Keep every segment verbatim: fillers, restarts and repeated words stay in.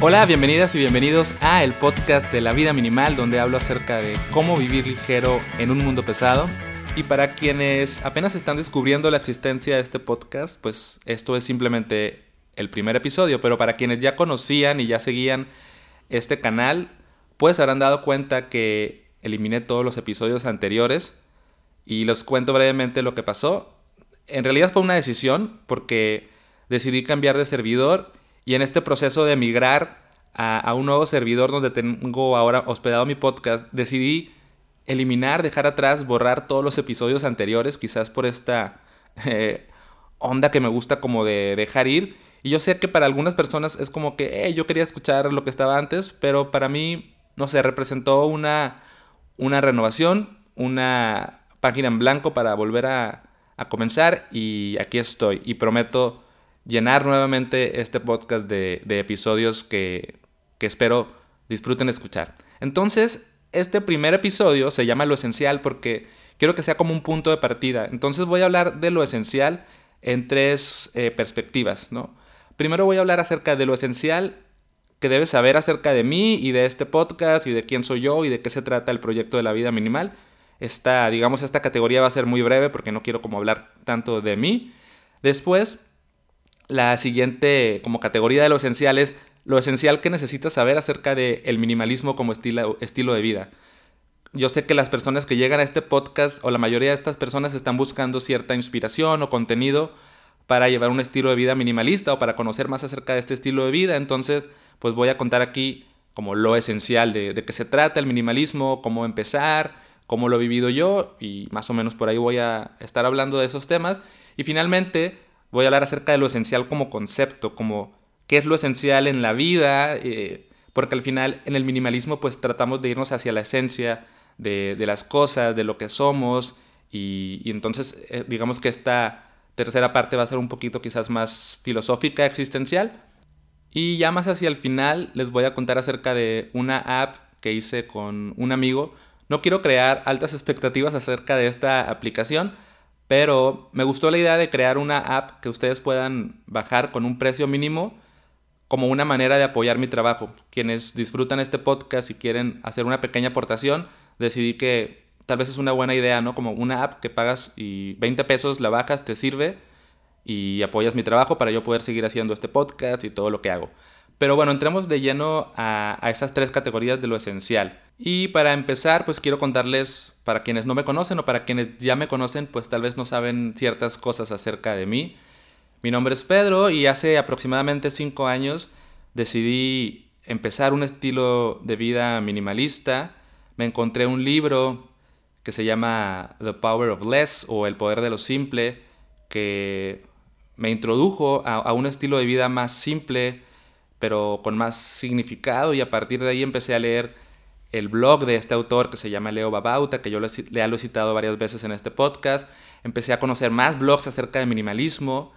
Hola, bienvenidas y bienvenidos a el podcast de La Vida Minimal, donde hablo acerca de cómo vivir ligero en un mundo pesado. Y para quienes apenas están descubriendo la existencia de este podcast, pues esto es simplemente el primer episodio, pero para quienes ya conocían y ya seguían este canal, pues habrán dado cuenta que eliminé todos los episodios anteriores y les cuento brevemente lo que pasó. En realidad fue una decisión porque decidí cambiar de servidor y en este proceso de migrar a, a un nuevo servidor donde tengo ahora hospedado mi podcast, decidí eliminar, dejar atrás, borrar todos los episodios anteriores, quizás por esta eh, onda que me gusta como de dejar ir. Y yo sé que para algunas personas es como que hey, yo quería escuchar lo que estaba antes, pero para mí, no sé, representó una, una renovación, una página en blanco para volver a, a comenzar y aquí estoy. Y prometo llenar nuevamente este podcast de, de episodios que, que espero disfruten escuchar. Entonces, este primer episodio se llama Lo Esencial porque quiero que sea como un punto de partida. Entonces voy a hablar de lo esencial en tres eh, perspectivas, ¿no? Primero voy a hablar acerca de lo esencial que debes saber acerca de mí y de este podcast y de quién soy yo y de qué se trata el proyecto de La Vida Minimal. Esta, digamos, esta categoría va a ser muy breve porque no quiero como hablar tanto de mí. Después, la siguiente como categoría de lo esencial es lo esencial que necesitas saber acerca del minimalismo como estilo, estilo de vida. Yo sé que las personas que llegan a este podcast o la mayoría de estas personas están buscando cierta inspiración o contenido para llevar un estilo de vida minimalista o para conocer más acerca de este estilo de vida. Entonces, pues voy a contar aquí como lo esencial de, de qué se trata el minimalismo, cómo empezar, cómo lo he vivido yo y más o menos por ahí voy a estar hablando de esos temas. Y finalmente voy a hablar acerca de lo esencial como concepto, como qué es lo esencial en la vida, eh, porque al final en el minimalismo pues tratamos de irnos hacia la esencia de, de las cosas, de lo que somos y, y entonces eh, digamos que esta tercera parte va a ser un poquito quizás más filosófica, existencial. Y ya más hacia el final les voy a contar acerca de una app que hice con un amigo. No quiero crear altas expectativas acerca de esta aplicación, pero me gustó la idea de crear una app que ustedes puedan bajar con un precio mínimo como una manera de apoyar mi trabajo. Quienes disfrutan este podcast y quieren hacer una pequeña aportación, decidí que tal vez es una buena idea, ¿no? Como una app que pagas y veinte pesos la bajas, te sirve y apoyas mi trabajo para yo poder seguir haciendo este podcast y todo lo que hago. Pero bueno, entremos de lleno a, a esas tres categorías de lo esencial. Y para empezar, pues quiero contarles, para quienes no me conocen o para quienes ya me conocen, pues tal vez no saben ciertas cosas acerca de mí. Mi nombre es Pedro y hace aproximadamente cinco años decidí empezar un estilo de vida minimalista. Me encontré un libro que se llama The Power of Less o El Poder de lo Simple, que me introdujo a, a un estilo de vida más simple, pero con más significado y a partir de ahí empecé a leer el blog de este autor que se llama Leo Babauta, que yo le, le lo he citado varias veces en este podcast. Empecé a conocer más blogs acerca de minimalismo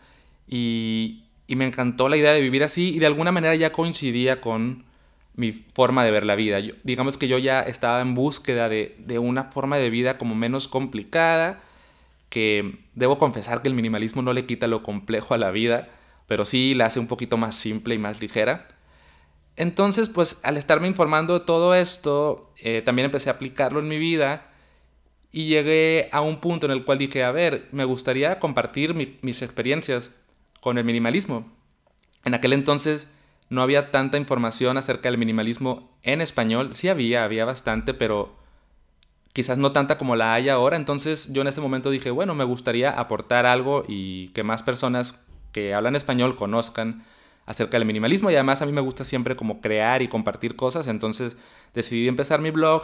y, y me encantó la idea de vivir así y de alguna manera ya coincidía con mi forma de ver la vida. Yo, digamos que yo ya estaba en búsqueda de, de una forma de vida como menos complicada, que debo confesar que el minimalismo no le quita lo complejo a la vida, pero sí la hace un poquito más simple y más ligera. Entonces, pues al estarme informando de todo esto, eh, también empecé a aplicarlo en mi vida y llegué a un punto en el cual dije, a ver, me gustaría compartir mi, mis experiencias con el minimalismo. En aquel entonces no había tanta información acerca del minimalismo en español. Sí había, había bastante, pero quizás no tanta como la hay ahora. Entonces yo en ese momento dije, bueno, me gustaría aportar algo y que más personas que hablan español conozcan acerca del minimalismo. Y además a mí me gusta siempre como crear y compartir cosas. Entonces decidí empezar mi blog.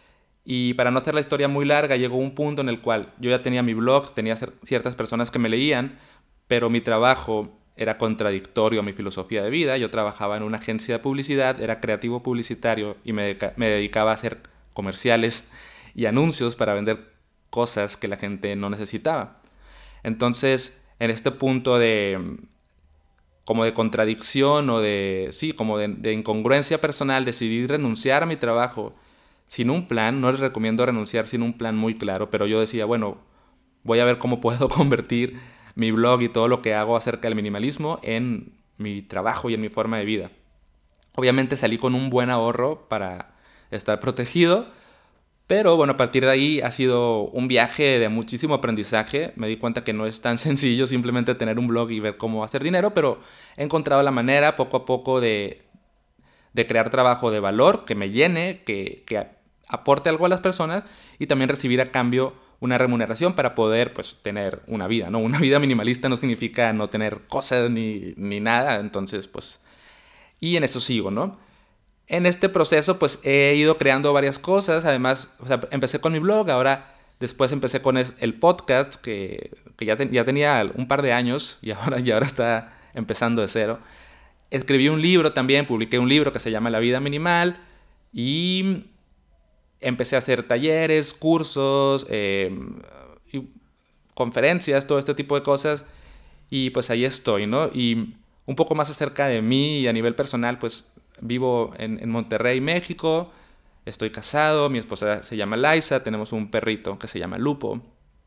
Y para no hacer la historia muy larga, llegó un punto en el cual yo ya tenía mi blog, tenía ciertas personas que me leían, pero mi trabajo era contradictorio a mi filosofía de vida. Yo trabajaba en una agencia de publicidad, era creativo publicitario y me, dedica- me dedicaba a hacer comerciales y anuncios para vender cosas que la gente no necesitaba. Entonces, en este punto de como de contradicción o de sí, como de, de incongruencia personal, decidí renunciar a mi trabajo sin un plan. No les recomiendo renunciar sin un plan muy claro, pero yo decía, bueno, voy a ver cómo puedo convertir mi blog y todo lo que hago acerca del minimalismo en mi trabajo y en mi forma de vida. Obviamente salí con un buen ahorro para estar protegido, pero bueno, a partir de ahí ha sido un viaje de muchísimo aprendizaje. Me di cuenta que no es tan sencillo simplemente tener un blog y ver cómo hacer dinero, pero he encontrado la manera poco a poco de, de crear trabajo de valor que me llene, que, que aporte algo a las personas y también recibir a cambio una remuneración para poder pues tener una vida, ¿no? Una vida minimalista no significa no tener cosas ni, ni nada, entonces pues... Y en eso sigo, ¿no? En este proceso pues he ido creando varias cosas, además, o sea, empecé con mi blog, ahora después empecé con el podcast que, que ya, ten, ya tenía un par de años y ahora, y ahora está empezando de cero. Escribí un libro también, publiqué un libro que se llama La vida minimal y empecé a hacer talleres, cursos, eh, y conferencias, todo este tipo de cosas y pues ahí estoy, ¿no? Y un poco más acerca de mí y a nivel personal, pues vivo en, en Monterrey, México, estoy casado, mi esposa se llama Liza, tenemos un perrito que se llama Lupo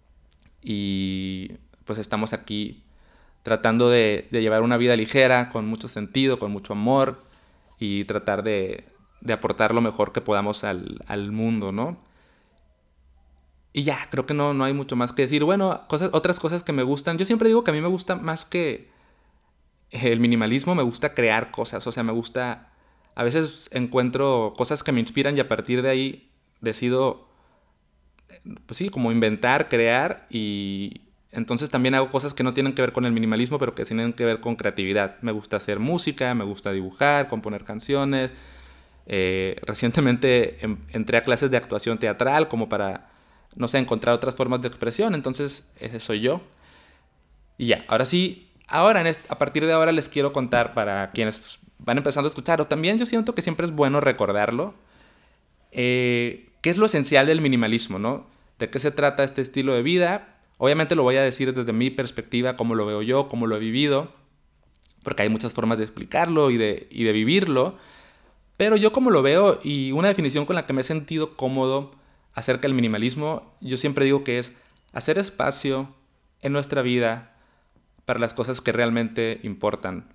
y pues estamos aquí tratando de, de llevar una vida ligera, con mucho sentido, con mucho amor y tratar de, de aportar lo mejor que podamos al, al mundo, ¿no? Y ya, creo que no, no hay mucho más que decir. Bueno, cosas, otras cosas que me gustan. Yo siempre digo que a mí me gusta más que el minimalismo, me gusta crear cosas. O sea, me gusta... A veces encuentro cosas que me inspiran y a partir de ahí decido, pues sí, como inventar, crear y... Entonces también hago cosas que no tienen que ver con el minimalismo, pero que tienen que ver con creatividad. Me gusta hacer música, me gusta dibujar, componer canciones. Eh, recientemente em, entré a clases de actuación teatral como para, no sé, encontrar otras formas de expresión. Entonces ese soy yo. Y ya, ahora sí, ahora en este, a partir de ahora les quiero contar para quienes van empezando a escuchar, o también yo siento que siempre es bueno recordarlo, eh, qué es lo esencial del minimalismo, ¿no? ¿De qué se trata este estilo de vida? Obviamente lo voy a decir desde mi perspectiva, cómo lo veo yo, cómo lo he vivido, porque hay muchas formas de explicarlo y de, y de vivirlo, pero yo como lo veo y una definición con la que me he sentido cómodo acerca del minimalismo, yo siempre digo que es hacer espacio en nuestra vida para las cosas que realmente importan.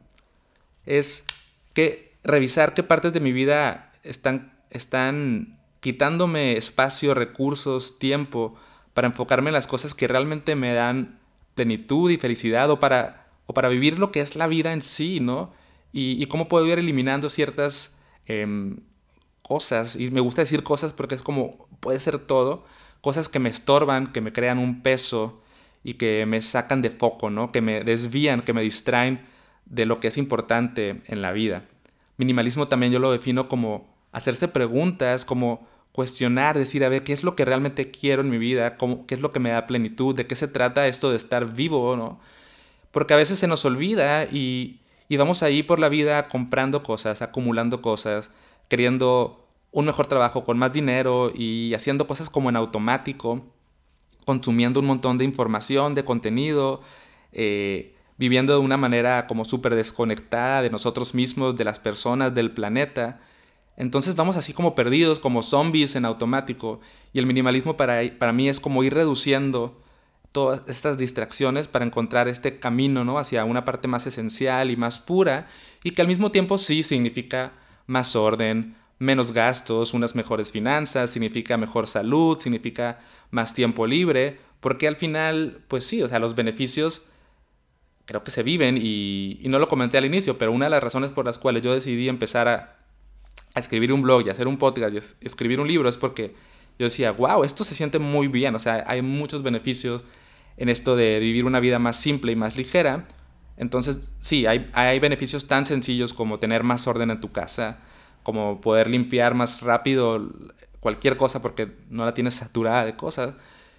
Es que revisar qué partes de mi vida están, están quitándome espacio, recursos, tiempo para enfocarme en las cosas que realmente me dan plenitud y felicidad o para, o para vivir lo que es la vida en sí, ¿no? Y, y cómo puedo ir eliminando ciertas eh, cosas, y me gusta decir cosas porque es como, puede ser todo, cosas que me estorban, que me crean un peso y que me sacan de foco, ¿no? Que me desvían, que me distraen de lo que es importante en la vida. Minimalismo también yo lo defino como hacerse preguntas, como cuestionar, decir, a ver, ¿qué es lo que realmente quiero en mi vida? ¿Cómo, ¿Qué es lo que me da plenitud? ¿De qué se trata esto de estar vivo, no? Porque a veces se nos olvida y, y vamos ahí por la vida comprando cosas, acumulando cosas, queriendo un mejor trabajo con más dinero y haciendo cosas como en automático, consumiendo un montón de información, de contenido, eh, viviendo de una manera como súper desconectada de nosotros mismos, de las personas, del planeta. Entonces vamos así como perdidos, como zombies en automático. Y el minimalismo para, para mí es como ir reduciendo todas estas distracciones para encontrar este camino, ¿no? Hacia una parte más esencial y más pura y que al mismo tiempo sí significa más orden, menos gastos, unas mejores finanzas, significa mejor salud, significa más tiempo libre, porque al final, pues sí, o sea, los beneficios creo que se viven y, y no lo comenté al inicio, pero una de las razones por las cuales yo decidí empezar a, a escribir un blog y hacer un podcast y es, escribir un libro es porque yo decía, wow, esto se siente muy bien, o sea, hay muchos beneficios en esto de vivir una vida más simple y más ligera. Entonces, sí, hay, hay beneficios tan sencillos como tener más orden en tu casa, como poder limpiar más rápido cualquier cosa porque no la tienes saturada de cosas.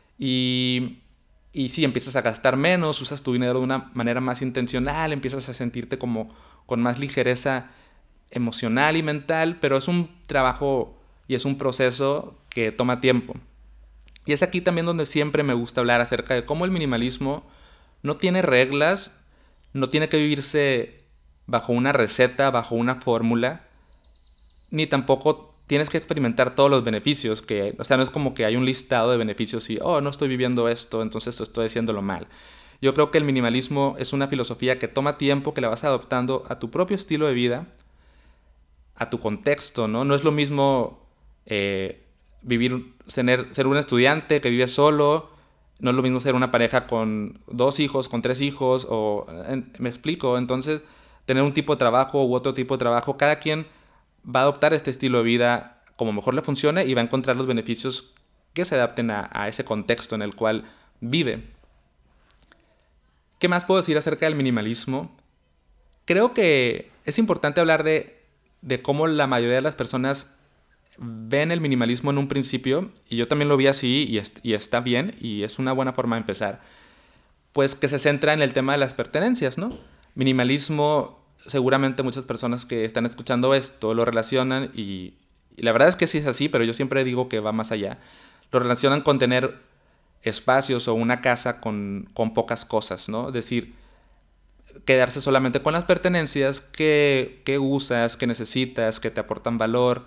Y, y sí, empiezas a gastar menos, usas tu dinero de una manera más intencional, empiezas a sentirte como con más ligereza emocional y mental, pero es un trabajo y es un proceso que toma tiempo. Y es aquí también donde siempre me gusta hablar acerca de cómo el minimalismo no tiene reglas, no tiene que vivirse bajo una receta, bajo una fórmula, ni tampoco tienes que experimentar todos los beneficios, que, o sea, no es como que hay un listado de beneficios y, oh, no estoy viviendo esto, entonces estoy haciéndolo mal. Yo creo que el minimalismo es una filosofía que toma tiempo, que la vas adoptando a tu propio estilo de vida, a tu contexto, ¿no? No es lo mismo eh, vivir, tener, ser un estudiante que vive solo, no es lo mismo ser una pareja con dos hijos, con tres hijos, o me explico. Entonces, tener un tipo de trabajo u otro tipo de trabajo, cada quien va a adoptar este estilo de vida como mejor le funcione y va a encontrar los beneficios que se adapten a, a ese contexto en el cual vive. ¿Qué más puedo decir acerca del minimalismo? Creo que es importante hablar de, de cómo la mayoría de las personas ven el minimalismo en un principio, y yo también lo vi así, y, est- y está bien, y es una buena forma de empezar, pues que se centra en el tema de las pertenencias, ¿no? Minimalismo, seguramente muchas personas que están escuchando esto lo relacionan, y, y la verdad es que sí es así, pero yo siempre digo que va más allá. Lo relacionan con tener espacios o una casa con, con pocas cosas, ¿no? Es decir, quedarse solamente con las pertenencias que, que usas, que necesitas, que te aportan valor,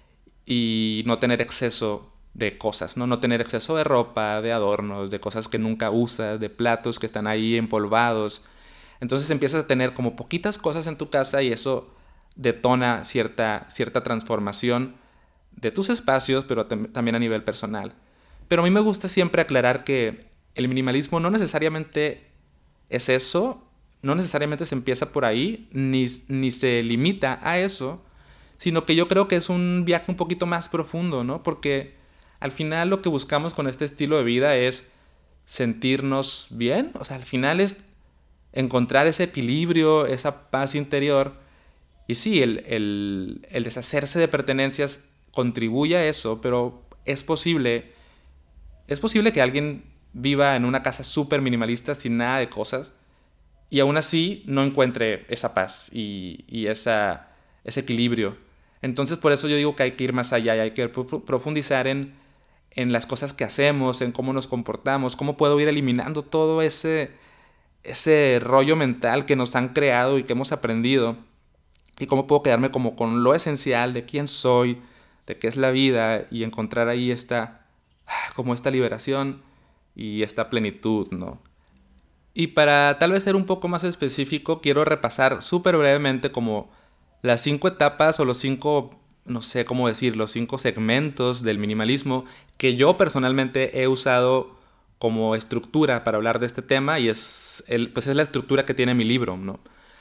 y no tener exceso de cosas, ¿no? No tener exceso de ropa, de adornos, de cosas que nunca usas, de platos que están ahí empolvados. Entonces empiezas a tener como poquitas cosas en tu casa y eso detona cierta, cierta transformación de tus espacios, pero tam- también a nivel personal. Pero a mí me gusta siempre aclarar que el minimalismo no necesariamente es eso, no necesariamente se empieza por ahí, ni, ni se limita a eso, sino que yo creo que es un viaje un poquito más profundo, ¿no? Porque al final lo que buscamos con este estilo de vida es sentirnos bien, o sea, al final es encontrar ese equilibrio, esa paz interior. Y sí, el, el, el deshacerse de pertenencias contribuye a eso, pero es posible, es posible que alguien viva en una casa súper minimalista sin nada de cosas y aún así no encuentre esa paz y, y esa, ese equilibrio. Entonces por eso yo digo que hay que ir más allá y hay que profundizar en, en las cosas que hacemos, en cómo nos comportamos, cómo puedo ir eliminando todo ese, ese rollo mental que nos han creado y que hemos aprendido, y cómo puedo quedarme como con lo esencial de quién soy, de qué es la vida, y encontrar ahí esta, como esta liberación y esta plenitud, ¿no? Y para tal vez ser un poco más específico, quiero repasar súper brevemente como las cinco etapas o los cinco, no sé cómo decir, los cinco segmentos del minimalismo que yo personalmente he usado como estructura para hablar de este tema, y es, el, pues es la estructura que tiene mi libro, ¿no?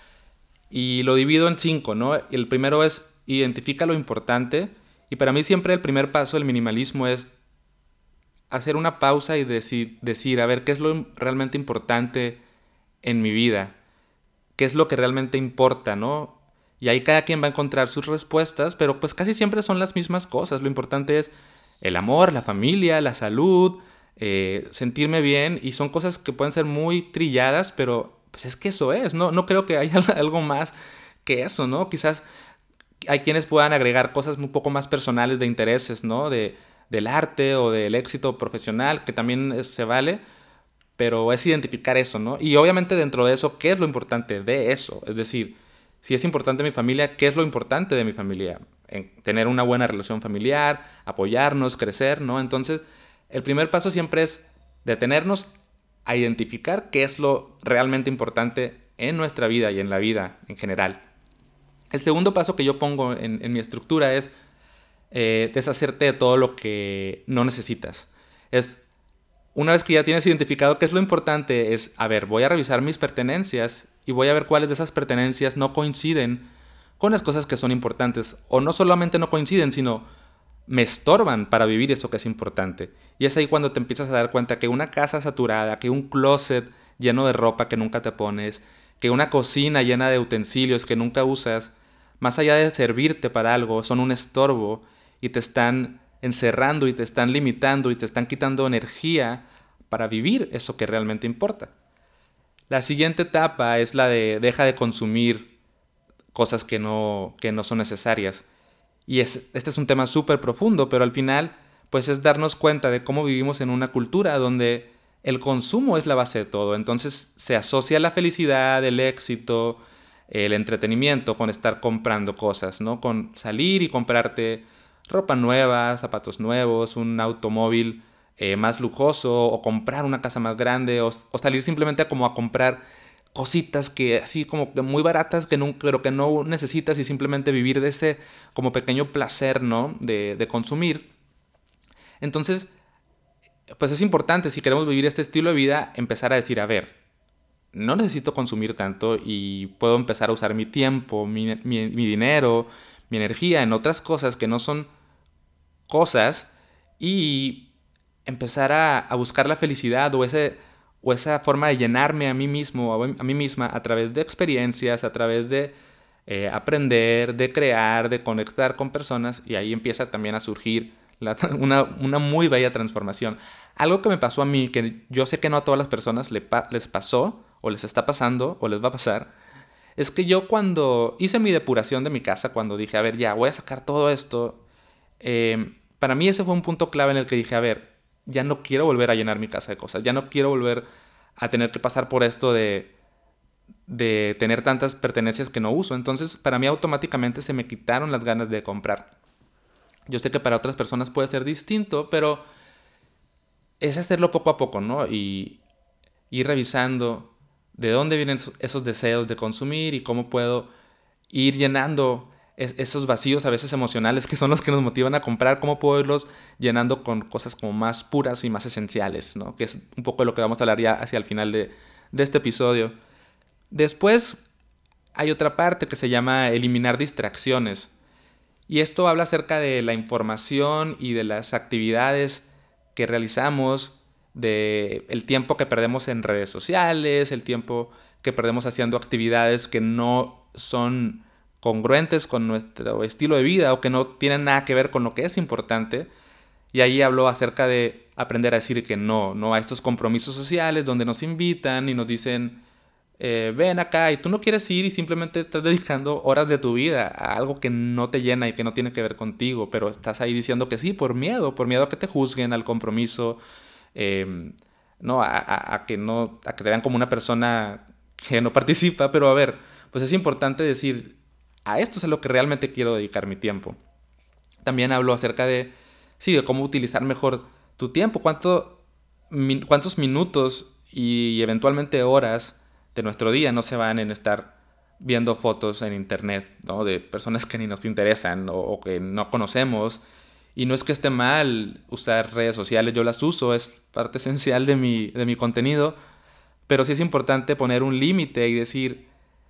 Y lo divido en cinco, ¿no? El primero es identifica lo importante, y para mí siempre el primer paso del minimalismo es hacer una pausa y decir, decir, a ver, ¿qué es lo realmente importante en mi vida? ¿Qué es lo que realmente importa, no? Y ahí cada quien va a encontrar sus respuestas, pero pues casi siempre son las mismas cosas. Lo importante es el amor, la familia, la salud, eh, sentirme bien, y son cosas que pueden ser muy trilladas, pero pues es que eso es, ¿no? No creo que haya algo más que eso, ¿no? Quizás hay quienes puedan agregar cosas un poco más personales de intereses, ¿no? De, del arte o del éxito profesional, que también es- se vale, pero es identificar eso, ¿no? Y obviamente dentro de eso, ¿qué es lo importante de eso? Es decir, si es importante mi familia, ¿qué es lo importante de mi familia? En tener una buena relación familiar, apoyarnos, crecer, ¿no? Entonces, el primer paso siempre es detenernos a identificar qué es lo realmente importante en nuestra vida y en la vida en general. El segundo paso que yo pongo en, en mi estructura es eh, deshacerte de todo lo que no necesitas. Es, una vez que ya tienes identificado qué es lo importante, es, a ver, voy a revisar mis pertenencias y voy a ver cuáles de esas pertenencias no coinciden con las cosas que son importantes. O no solamente no coinciden, sino me estorban para vivir eso que es importante. Y es ahí cuando te empiezas a dar cuenta que una casa saturada, que un closet lleno de ropa que nunca te pones, que una cocina llena de utensilios que nunca usas, más allá de servirte para algo, son un estorbo y te están encerrando y te están limitando y te están quitando energía para vivir eso que realmente importa. La siguiente etapa es la de deja de consumir cosas que no, que no son necesarias. Y es, este es un tema súper profundo, pero al final pues es darnos cuenta de cómo vivimos en una cultura donde el consumo es la base de todo. Entonces se asocia la felicidad, el éxito, el entretenimiento con estar comprando cosas, ¿no? Con salir y comprarte ropa nueva, zapatos nuevos, un automóvil eh, más lujoso, o comprar una casa más grande, o, o salir simplemente a como a comprar cositas que así como que muy baratas, que no, pero que no necesitas, y simplemente vivir de ese como pequeño placer, ¿no? De, de consumir. Entonces, pues es importante, si queremos vivir este estilo de vida, empezar a decir, a ver, no necesito consumir tanto y puedo empezar a usar mi tiempo, mi, mi, mi dinero, mi energía en otras cosas que no son cosas, y empezar a, a buscar la felicidad o, ese, o esa forma de llenarme a mí mismo, a, a mí misma, a través de experiencias, a través de eh, aprender, de crear, de conectar con personas, y ahí empieza también a surgir la, una, una muy bella transformación. Algo que me pasó a mí, que yo sé que no a todas las personas le pa- les pasó, o les está pasando, o les va a pasar, es que yo cuando hice mi depuración de mi casa, cuando dije, a ver, ya, voy a sacar todo esto, eh, para mí ese fue un punto clave en el que dije, a ver, ya no quiero volver a llenar mi casa de cosas, ya no quiero volver a tener que pasar por esto de, de tener tantas pertenencias que no uso. Entonces, para mí automáticamente se me quitaron las ganas de comprar. Yo sé que para otras personas puede ser distinto, pero es hacerlo poco a poco, ¿no? Y ir revisando de dónde vienen esos deseos de consumir y cómo puedo ir llenando es, esos vacíos a veces emocionales que son los que nos motivan a comprar, cómo puedo irlos llenando con cosas como más puras y más esenciales, ¿no? Que es un poco de lo que vamos a hablar ya hacia el final de, de este episodio. Después hay otra parte que se llama eliminar distracciones. Y esto habla acerca de la información y de las actividades que realizamos, de el tiempo que perdemos en redes sociales, el tiempo que perdemos haciendo actividades que no son congruentes con nuestro estilo de vida o que no tienen nada que ver con lo que es importante. Y ahí habló acerca de aprender a decir que no, no a estos compromisos sociales donde nos invitan y nos dicen, eh, ven acá, y tú no quieres ir y simplemente estás dedicando horas de tu vida a algo que no te llena y que no tiene que ver contigo, pero estás ahí diciendo que sí por miedo, por miedo a que te juzguen, al compromiso, eh, no, a, a, a que no, a que te vean como una persona que no participa. Pero a ver, pues es importante decir, a esto es a lo que realmente quiero dedicar mi tiempo. También hablo acerca de, sí, de cómo utilizar mejor tu tiempo, cuánto, min, cuántos minutos y eventualmente horas de nuestro día no se van en estar viendo fotos en internet, ¿no? De personas que ni nos interesan o, o que no conocemos. Y no es que esté mal usar redes sociales, yo las uso, es parte esencial de mi, de mi contenido, pero sí es importante poner un límite y decir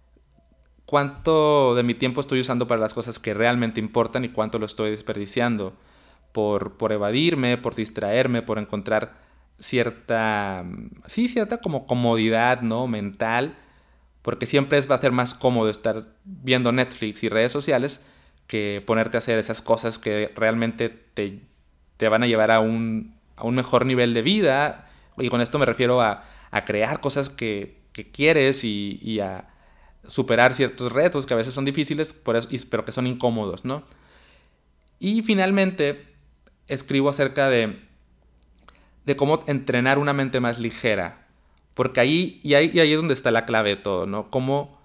cuánto de mi tiempo estoy usando para las cosas que realmente importan y cuánto lo estoy desperdiciando por, por evadirme, por distraerme, por encontrar cierta, sí, cierta como comodidad, ¿no? Mental, porque siempre es, va a ser más cómodo estar viendo Netflix y redes sociales que ponerte a hacer esas cosas que realmente te, te van a llevar a un, a un mejor nivel de vida. Y con esto me refiero a, a crear cosas que, que quieres y, y a superar ciertos retos que a veces son difíciles, por eso, pero que son incómodos, ¿no? Y finalmente escribo acerca de, de cómo entrenar una mente más ligera. Porque ahí, y ahí, y ahí es donde está la clave de todo, ¿no? Cómo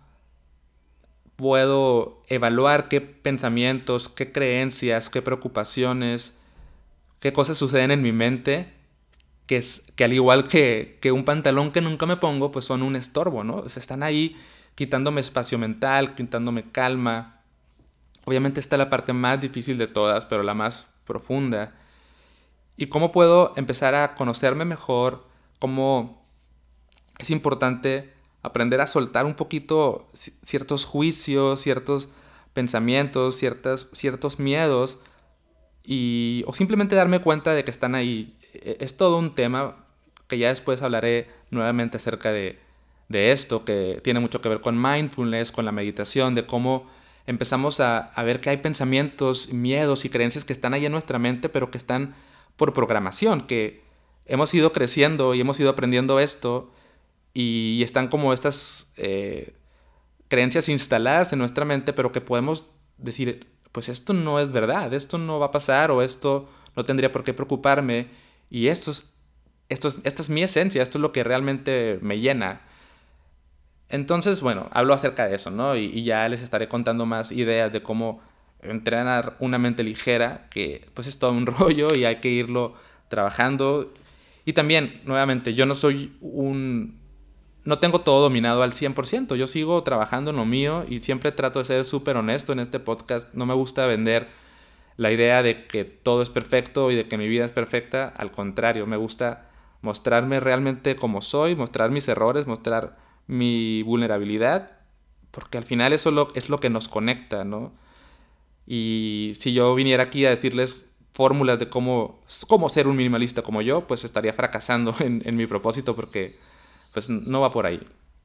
puedo evaluar qué pensamientos, qué creencias, qué preocupaciones, qué cosas suceden en mi mente, que, es, que al igual que, que un pantalón que nunca me pongo, pues son un estorbo, ¿no? O sea, están ahí quitándome espacio mental, quitándome calma. Obviamente está la parte más difícil de todas, pero la más profunda. Y cómo puedo empezar a conocerme mejor, cómo es importante aprender a soltar un poquito ciertos juicios, ciertos pensamientos, ciertas, ciertos miedos, y, o simplemente darme cuenta de que están ahí. Es todo un tema que ya después hablaré nuevamente acerca de, de esto, que tiene mucho que ver con mindfulness, con la meditación, de cómo empezamos a, a ver que hay pensamientos, miedos y creencias que están ahí en nuestra mente, pero que están por programación, que hemos ido creciendo y hemos ido aprendiendo esto, y están como estas eh, creencias instaladas en nuestra mente, pero que podemos decir, pues esto no es verdad, esto no va a pasar, o esto no tendría por qué preocuparme, y esto es, esto es, esta es mi esencia, esto es lo que realmente me llena. Entonces, bueno, hablo acerca de eso, ¿no? Y, y ya les estaré contando más ideas de cómo entrenar una mente ligera, que pues es todo un rollo y hay que irlo trabajando. Y también, nuevamente, yo no soy un no tengo todo dominado al cien por ciento. Yo sigo trabajando en lo mío y siempre trato de ser súper honesto en este podcast. No me gusta vender la idea de que todo es perfecto y de que mi vida es perfecta. Al contrario, me gusta mostrarme realmente como soy, mostrar mis errores, mostrar mi vulnerabilidad, porque al final eso lo, es lo que nos conecta, ¿no? Y si yo viniera aquí a decirles fórmulas de cómo, cómo ser un minimalista como yo, pues estaría fracasando en, en mi propósito, porque pues no va por ahí.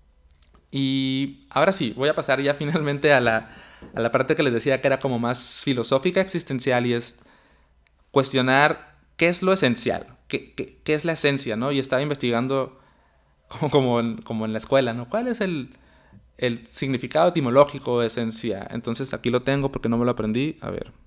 Y ahora sí, voy a pasar ya finalmente a la, a la parte que les decía que era como más filosófica, existencial, y es cuestionar qué es lo esencial, qué, qué, qué es la esencia, ¿no? Y estaba investigando como, como, en, como en la escuela, ¿no? ¿Cuál es el, el significado etimológico de esencia? Entonces aquí lo tengo porque no me lo aprendí. A ver.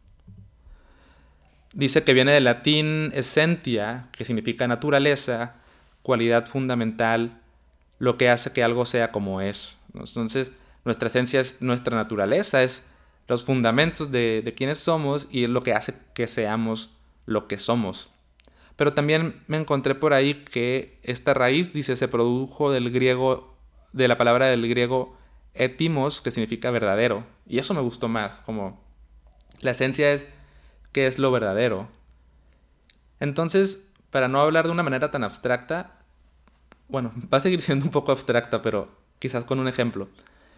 Dice que viene del latín essentia, que significa naturaleza, cualidad fundamental, lo que hace que algo sea como es. Entonces, nuestra esencia es nuestra naturaleza, es los fundamentos de, de quiénes somos y es lo que hace que seamos lo que somos. Pero también me encontré por ahí que esta raíz, dice, se produjo del griego, de la palabra del griego etimos, que significa verdadero. Y eso me gustó más, como la esencia es qué es lo verdadero. Entonces, para no hablar de una manera tan abstracta, bueno, va a seguir siendo un poco abstracta, pero quizás con un ejemplo.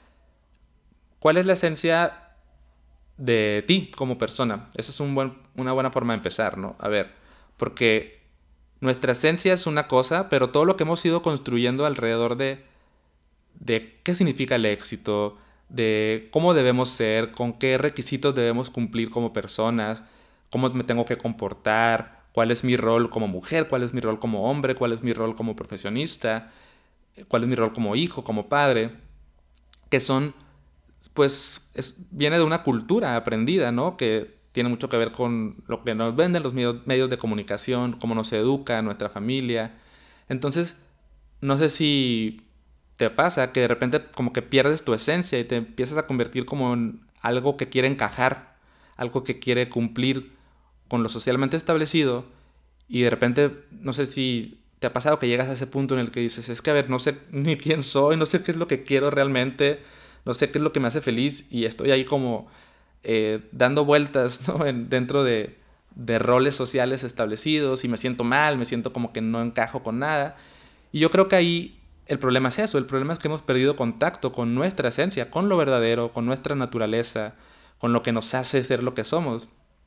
¿Cuál es la esencia de ti como persona? Esa es un buen, una buena forma de empezar, ¿no? A ver, porque nuestra esencia es una cosa, pero todo lo que hemos ido construyendo alrededor de, de qué significa el éxito, de cómo debemos ser, con qué requisitos debemos cumplir como personas, cómo me tengo que comportar, cuál es mi rol como mujer, cuál es mi rol como hombre, cuál es mi rol como profesionista, cuál es mi rol como hijo, como padre, que son, pues, es, viene de una cultura aprendida, ¿no? Que tiene mucho que ver con lo que nos venden los medios, medios de comunicación, cómo nos educa nuestra familia. Entonces, no sé si te pasa que de repente como que pierdes tu esencia y te empiezas a convertir como en algo que quiere encajar, algo que quiere cumplir con lo socialmente establecido, y de repente, no sé si te ha pasado que llegas a ese punto en el que dices, es que a ver, no sé ni quién soy, no sé qué es lo que quiero realmente, no sé qué es lo que me hace feliz, y estoy ahí como eh, dando vueltas, ¿no? en, dentro de, de roles sociales establecidos, y me siento mal, me siento como que no encajo con nada. Y yo creo que ahí el problema es eso, el problema es que hemos perdido contacto con nuestra esencia, con lo verdadero, con nuestra naturaleza, con lo que nos hace ser lo que somos.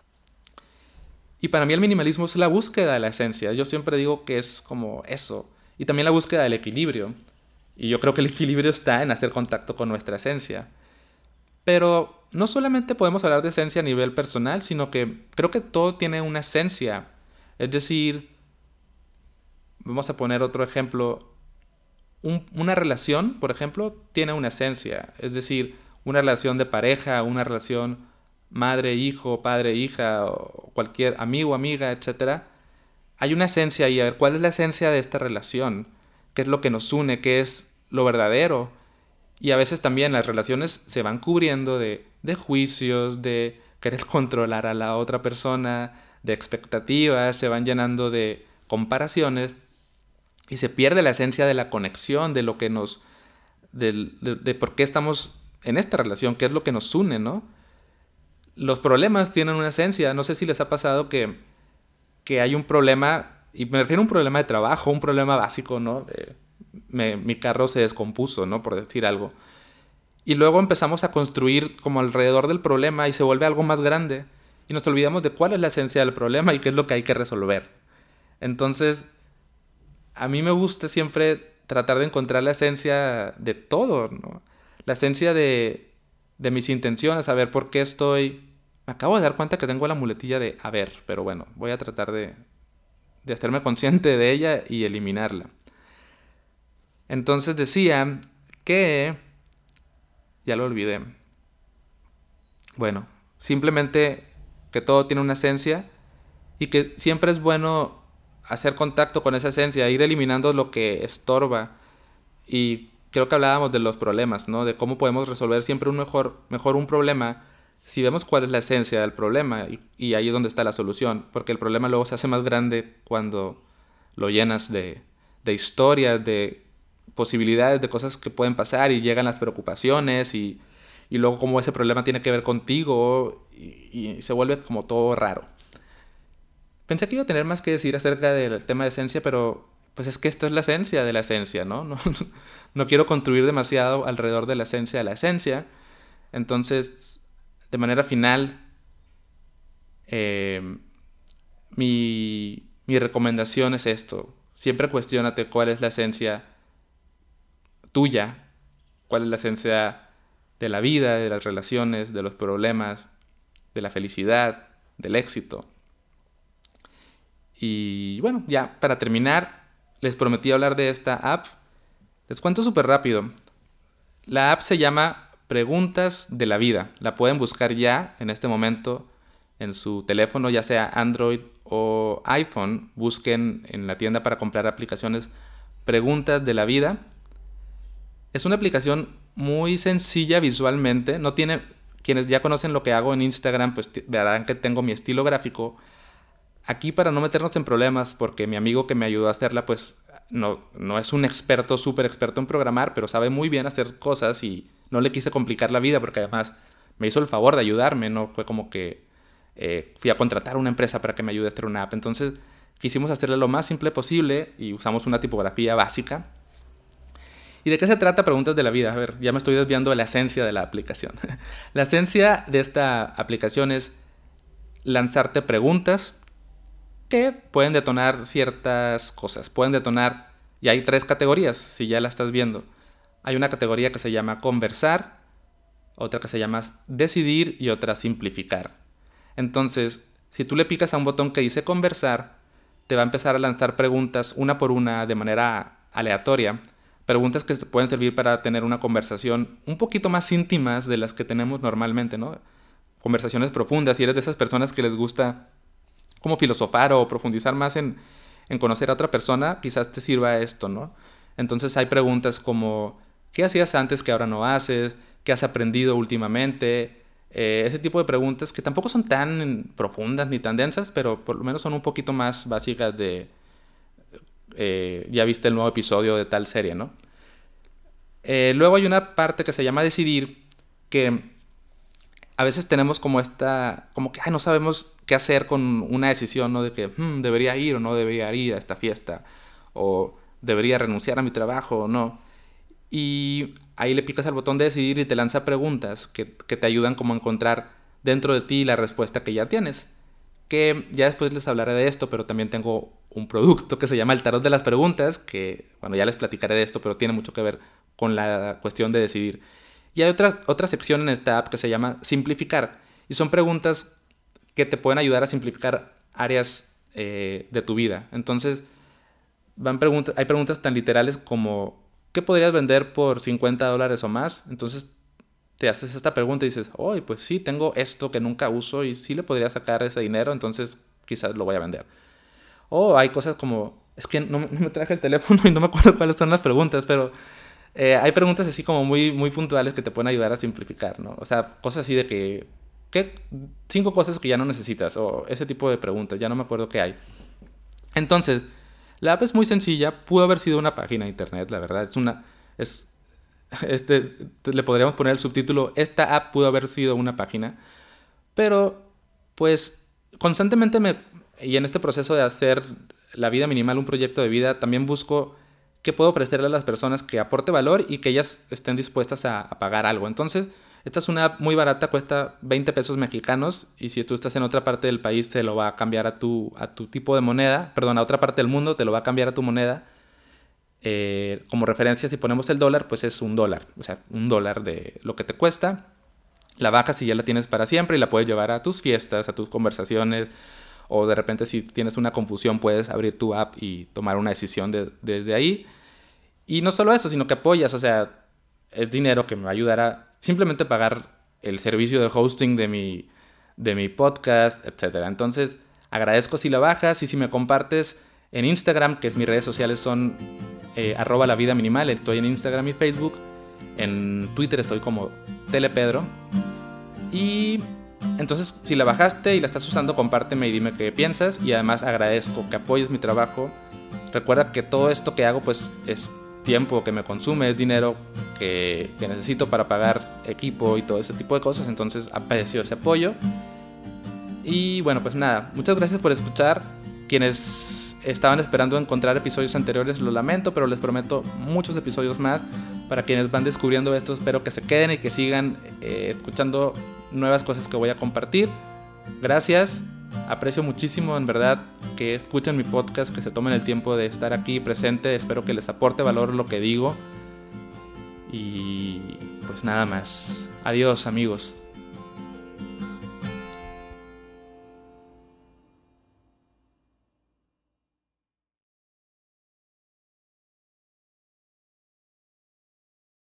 Y para mí el minimalismo es la búsqueda de la esencia. Yo siempre digo que es como eso. Y también la búsqueda del equilibrio. Y yo creo que el equilibrio está en hacer contacto con nuestra esencia. Pero no solamente podemos hablar de esencia a nivel personal, sino que creo que todo tiene una esencia. Es decir, vamos a poner otro ejemplo. Un, una relación, por ejemplo, tiene una esencia. Es decir, una relación de pareja, una relación madre, hijo, padre, hija, o cualquier amigo, amiga, etcétera. Hay una esencia ahí. A ver, ¿cuál es la esencia de esta relación? ¿Qué es lo que nos une? ¿Qué es lo verdadero? Y a veces también las relaciones se van cubriendo de, de juicios, de querer controlar a la otra persona, de expectativas, se van llenando de comparaciones y se pierde la esencia de la conexión, de lo que nos, de, de, de por qué estamos en esta relación, qué es lo que nos une, ¿no? Los problemas tienen una esencia. No sé si les ha pasado que, que hay un problema, y me refiero a un problema de trabajo, un problema básico, ¿no? Eh, me, mi carro se descompuso, ¿no? Por decir algo. Y luego empezamos a construir como alrededor del problema y se vuelve algo más grande. Y nos olvidamos de cuál es la esencia del problema y qué es lo que hay que resolver. Entonces, a mí me gusta siempre tratar de encontrar la esencia de todo, ¿no? La esencia de, de mis intenciones, a ver por qué estoy... Me acabo de dar cuenta que tengo la muletilla de a ver, pero bueno, voy a tratar de, de hacerme consciente de ella y eliminarla. Entonces decía que... Ya lo olvidé. Bueno, simplemente que todo tiene una esencia y que siempre es bueno hacer contacto con esa esencia, ir eliminando lo que estorba. Y creo que hablábamos de los problemas, ¿no? De cómo podemos resolver siempre un mejor, mejor un problema si vemos cuál es la esencia del problema, y, y ahí es donde está la solución, porque el problema luego se hace más grande cuando lo llenas de, de historias, de posibilidades de cosas que pueden pasar y llegan las preocupaciones y, y luego cómo ese problema tiene que ver contigo y, y se vuelve como todo raro. Pensé que iba a tener más que decir acerca del tema de esencia, pero pues es que esto es la esencia de la esencia, ¿no? No, no quiero construir demasiado alrededor de la esencia de la esencia. Entonces, de manera final, eh, mi, mi recomendación es esto. Siempre cuestiónate cuál es la esencia tuya, cuál es la esencia de la vida, de las relaciones, de los problemas, de la felicidad, del éxito. Y bueno, ya para terminar, les prometí hablar de esta app. Les cuento súper rápido. La app se llama Preguntas de la Vida. La pueden buscar ya en este momento en su teléfono, ya sea Android o iPhone. Busquen en la tienda para comprar aplicaciones Preguntas de la Vida. Es una aplicación muy sencilla visualmente. No tiene, quienes ya conocen lo que hago en Instagram, pues verán que tengo mi estilo gráfico. Aquí, para no meternos en problemas, porque mi amigo que me ayudó a hacerla, pues no, no es un experto, súper experto en programar, pero sabe muy bien hacer cosas y no le quise complicar la vida porque además me hizo el favor de ayudarme. No fue como que eh, fui a contratar a una empresa para que me ayude a hacer una app. Entonces quisimos hacerla lo más simple posible y usamos una tipografía básica. ¿Y de qué se trata? Preguntas de la Vida. A ver, ya me estoy desviando de la esencia de la aplicación. La esencia de esta aplicación es lanzarte preguntas que pueden detonar ciertas cosas. Pueden detonar, y hay tres categorías, si ya la estás viendo. Hay una categoría que se llama conversar, otra que se llama decidir y otra simplificar. Entonces, si tú le picas a un botón que dice conversar, te va a empezar a lanzar preguntas una por una de manera aleatoria. Preguntas que se pueden servir para tener una conversación un poquito más íntimas de las que tenemos normalmente, ¿no? Conversaciones profundas. Si eres de esas personas que les gusta como filosofar o profundizar más en, en conocer a otra persona, quizás te sirva esto, ¿no? Entonces hay preguntas como ¿qué hacías antes que ahora no haces? ¿Qué has aprendido últimamente? Eh, ese tipo de preguntas que tampoco son tan profundas ni tan densas, pero por lo menos son un poquito más básicas de eh, ya viste el nuevo episodio de tal serie, ¿no? Eh, luego hay una parte que se llama decidir, que a veces tenemos como esta, como que ay, no sabemos qué hacer con una decisión, ¿no? De que hmm, debería ir o no debería ir a esta fiesta, o debería renunciar a mi trabajo o no. Y ahí le picas al botón de decidir y te lanza preguntas que, que te ayudan como a encontrar dentro de ti la respuesta que ya tienes. Que ya después les hablaré de esto, pero también tengo un producto que se llama el Tarot de las Preguntas, que bueno, ya les platicaré de esto, pero tiene mucho que ver con la cuestión de decidir. Y hay otra, otra sección en esta app que se llama Simplificar. Y son preguntas que te pueden ayudar a simplificar áreas eh, de tu vida. Entonces, van preguntas, hay preguntas tan literales como ¿qué podrías vender por cincuenta dólares o más? Entonces, te haces esta pregunta y dices, oh, pues sí, tengo esto que nunca uso y sí le podría sacar ese dinero, entonces quizás lo voy a vender. O hay cosas como, es que no, no me traje el teléfono y no me acuerdo cuáles son las preguntas, pero Eh, hay preguntas así como muy, muy puntuales que te pueden ayudar a simplificar, ¿no? O sea, cosas así de que, ¿qué? Cinco cosas que ya no necesitas, o ese tipo de preguntas, ya no me acuerdo qué hay. Entonces, la app es muy sencilla, pudo haber sido una página de internet, la verdad, es una, es, este, le podríamos poner el subtítulo, esta app pudo haber sido una página, pero, pues, constantemente me, y en este proceso de hacer la vida minimal un proyecto de vida, también busco que puedo ofrecerle a las personas que aporte valor y que ellas estén dispuestas a, a pagar algo. Entonces, esta es una app muy barata, cuesta veinte pesos mexicanos, y si tú estás en otra parte del país te lo va a cambiar a tu, a tu tipo de moneda, perdón, a otra parte del mundo te lo va a cambiar a tu moneda. Eh, como referencia, si ponemos el dólar, pues es un dólar, o sea, un dólar de lo que te cuesta. La bajas y ya la tienes para siempre y la puedes llevar a tus fiestas, a tus conversaciones, o de repente si tienes una confusión puedes abrir tu app y tomar una decisión de, desde ahí. Y no solo eso, sino que apoyas, o sea, es dinero que me va a ayudar a simplemente pagar el servicio de hosting de mi, de mi podcast, etcétera. Entonces, agradezco si la bajas y si me compartes en Instagram, que es mis redes sociales son eh, arroba la vida minimal. Estoy en Instagram y Facebook. En Twitter estoy como telepedro. Y entonces, si la bajaste y la estás usando, compárteme y dime qué piensas. Y además agradezco que apoyes mi trabajo. Recuerda que todo esto que hago pues es tiempo que me consume, es dinero que, que necesito para pagar equipo y todo ese tipo de cosas. Entonces aprecio ese apoyo. Y bueno, pues nada, muchas gracias por escuchar. Quienes estaban esperando encontrar episodios anteriores, lo lamento, pero les prometo muchos episodios más. Para quienes van descubriendo esto, espero que se queden y que sigan eh, escuchando nuevas cosas que voy a compartir. Gracias, aprecio muchísimo en verdad que escuchen mi podcast, que se tomen el tiempo de estar aquí presente. Espero que les aporte valor lo que digo. Y pues nada más. Adiós, amigos.